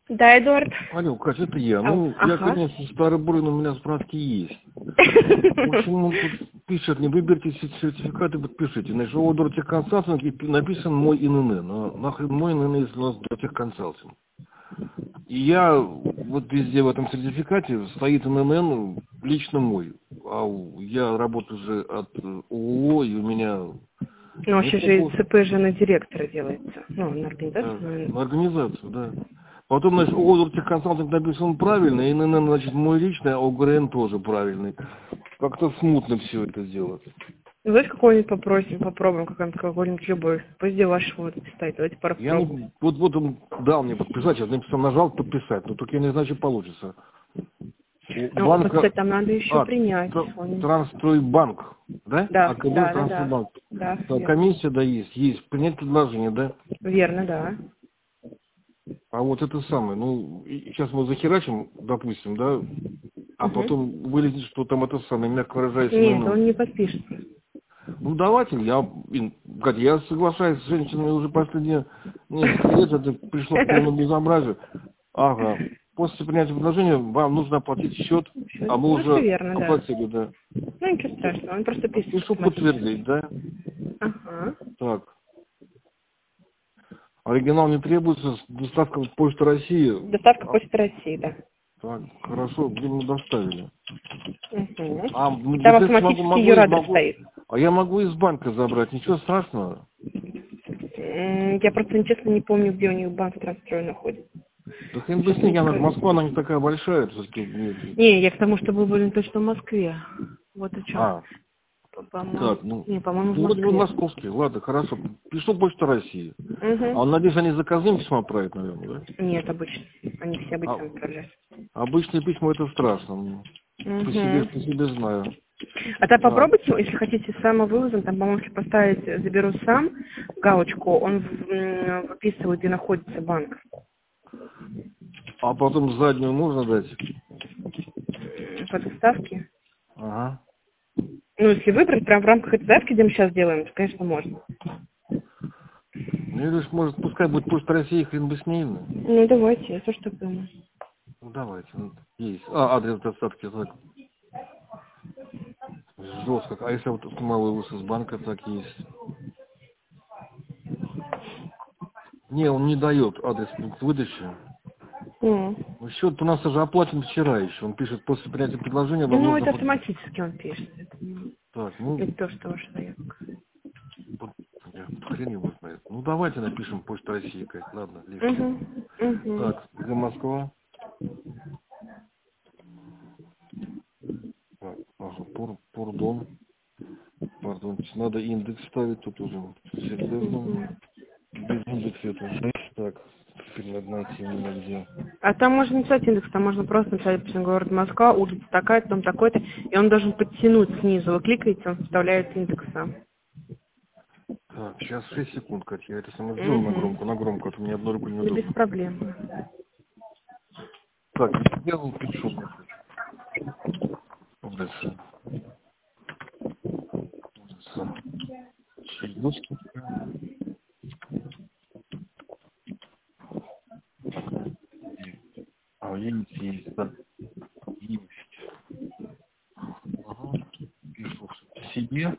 Да, Эдуард. Алло, Катя, это я. Я, Ага. конечно, старый бурый, но у меня справки есть. В общем, тут пишет, не выберите сертификаты, подпишите. Значит, у Дортехконсалтинг написан мой ИНН. Но нахрен мой ИНН, если у нас Дортехконсалтинг. И я вот везде в этом сертификате стоит ИНН лично мой. А я работаю же от ООО, и у меня... Ну, вообще же ЦП же на директора делается. Ну, на организацию. На организацию, да. Потом, значит, у Дортехконсалтинг написан правильно, и ИНН, значит, мой личный, а ОГРН тоже правильный. Как-то смутно все это делать. Давайте какой-нибудь попробуем какой-нибудь любой. Пусть ваш вот ставить. Давайте попробуем. Вот он дал мне подписать, я написал, нажал подписать, но только я не знаю, что получится. Ну, Банк, кстати, там надо еще принять. Трансстройбанк, да? Да, АКБ да. Трансстройбанк. Да, Да, комиссия, да, есть. Принять предложение, да? верно, да. А вот это самое, сейчас мы захерачим, допустим, да, а потом вылезет, что там это самое, мягко выражаясь, Нет, он не подпишет. Ну, давайте, я соглашаюсь с женщинами уже последние несколько лет, это пришло к полному безобразию. Ага. После принятия предложения вам нужно оплатить счет, а мы уже верно, оплатили, да. Ну, ничего страшного, он просто пишет. Пишу подтвердить, да? Ага. Так. Оригинал не требуется, доставка в Почту России. Доставка Почты России, да. Так, хорошо, где мы доставили? Угу. А, Там автоматически юрадрес стоит. А я могу из банка забрать, ничего страшного? Я просто, честно, не помню, где у них банк Трансстрой находится. Да хрен бы с ней, Москва, она не такая большая. Не, я к тому, что вы были точно в Москве. Вот о чем. Так, по-моему, в вроде бы Москве. московский. Ладно, хорошо. Пишу Почта России. Угу. А он, надеюсь, они заказным письма отправят, наверное, да? Нет, обычно. Они все обычно отправляют. Обычные письма это страшно. По себе знаю. А так попробуйте, если хотите самовывозом, там, по-моему, если поставить «заберу сам» галочку, он выписывает, где находится банк. А потом заднюю можно дать? По доставке. Ага. Ну, если выбрать прям в рамках этой доставки, где мы сейчас делаем, то, конечно, можно. Ну, или может, пускай будет Почта России, хрен бы с ней. Ну, давайте, я тоже так думаю. Ну, давайте. Есть. Адрес доставки, так. Жестко. А если вот самовывоз из банка, так есть. Не, он не дает адрес выдачи. Счет у нас уже оплачен вчера еще. Он пишет, после принятия предложения вам нужно... это автоматически он пишет. Так, Это то, что ваша заявка. Хрен его знает. Ну, давайте напишем Почта России, Кать. Ладно, лишнее. Так, где Москва? Так, Пардон. Надо индекс ставить, тут уже серьезно. Без индекса это. Так, теперь надо найти меня где. А там можно не писать индекс, там можно просто написать, допустим, город Москва, улица такая-то, дом такой-то, и он должен подтянуть снизу. Вы кликаете, он вставляет индекс сам. Так, сейчас 6 секунд, Катя. Я это сама сделал на громко, а то мне одной рукой неудобно. Без проблем. Так, сделал, пишу. Дальше. Есть, да. Есть. Ага. Пишу себе.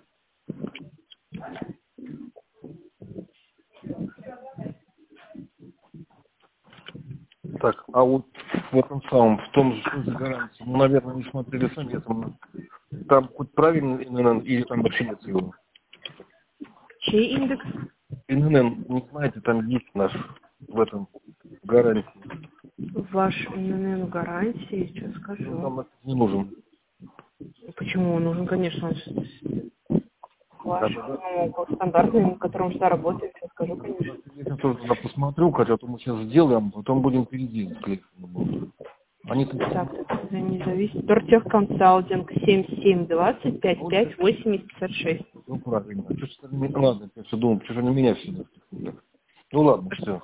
Так, а вот в этом самом, в том же, что за гарантии, наверное, не смотрели сами, там хоть правильный ИНН или там вообще нет его? Чей индекс? ИНН, не знаете, там есть наш в этом гарантии. Ваш ИНН гарантии, сейчас скажу. Нам это не нужен. Почему он нужен? Конечно, он ваш стандартный, на котором всегда работает, сейчас скажу, конечно. Я тоже туда посмотрю, хотя то мы сейчас сделаем, потом будем впереди кликать. Они тут... Так, это не зависит. Дортехконсалтинг 7720 55 80 56. Ну, правильно. Ладно, я все думал, почему же они меня всегда. Ну, ладно, все.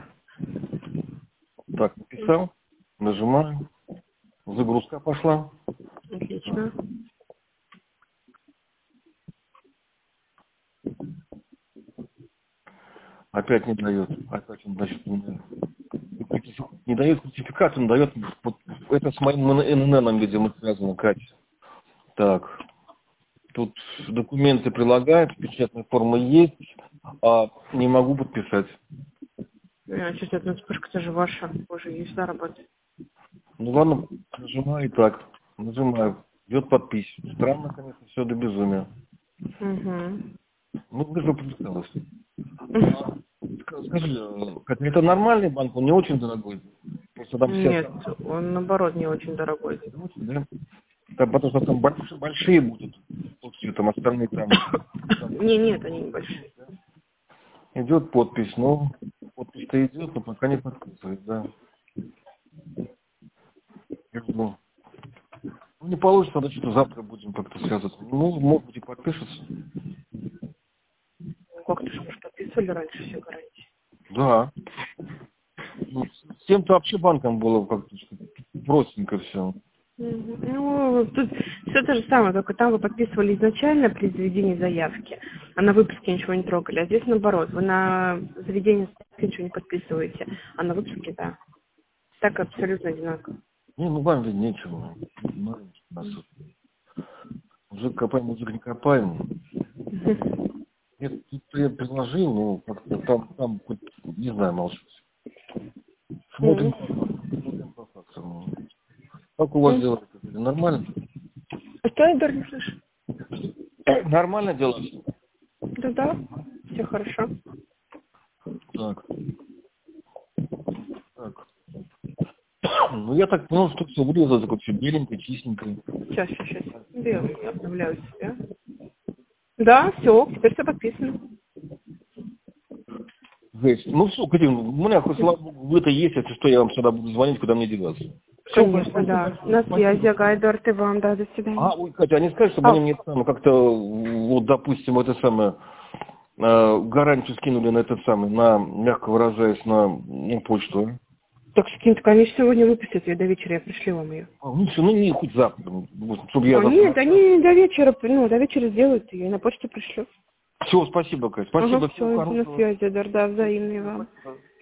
Так, написал, нажимаю. Загрузка пошла. Отлично. Опять не дает. Опять он, значит, у меня не дает сертификат, он дает, вот, это с моим ННН, видимо, связано, Катя. Так, тут документы прилагают, печатная форма есть, а не могу подписать. Сейчас эта вспышка-то же ваша, уже есть, да, работает. Ну ладно, нажимаю и так, нажимаю, идет подпись. Странно, конечно, все до безумия. Угу. Ну, вы же подписалась. Скажи, Катя, это нормальный банк, он не очень дорогой? Просто там все... Нет, он наоборот не очень дорогой. Да? Там, потому что там большие будут, вот там остальные там. Нет, они небольшие. Идет подпись, но подпись-то идет, но пока не подписывает, да. Я жду. Ну, не получится, значит, завтра будем как-то связываться. Ну, может быть, и подпишется. Как-то же, может, подписывали раньше все гарантии. Да. Ну, с тем-то вообще банком было как-то простенько все. Ну, тут все то же самое, только там вы подписывали изначально при заведении заявки, а на выписке ничего не трогали. А здесь наоборот, вы на заведении заявки ничего не подписываете, а на выписке, да. Так абсолютно одинаково. Не, ну вам ведь нечего. Нас мужик копаем, мужик не копаем. Нет, тут я предложил, но как-то там хоть, не знаю, молчусь. Смотрим по фактам. Как у вас дела? Нормально? А что, Эдуард, не слышу? Нормально дела? Да, все хорошо. Так. Ну, я так понял, что все вырезало, такое все беленькое, чистенькое. Сейчас. Белый, я обновляю себя. Да, все, теперь все подписано. Жесть. Ну все, Катя, у меня, слава богу, вы-то есть, если что, я вам сюда буду звонить, куда мне деваться. Конечно, да. На связи, Эдуард, и вам, да, до свидания. Ой, Катя, а не скажешь, чтобы они мне как-то, вот, допустим, это самое, гарантию скинули на этот самый, на, мягко выражаясь, на почту, а? Так скинь, они сегодня выпустят ее до вечера, я пришлю вам ее. Ну все, ну не хоть завтра, чтобы я... Нет, они до вечера сделают ее и на почту пришлют. Все, спасибо, Катя, спасибо. Все, на связи, да, взаимные вам.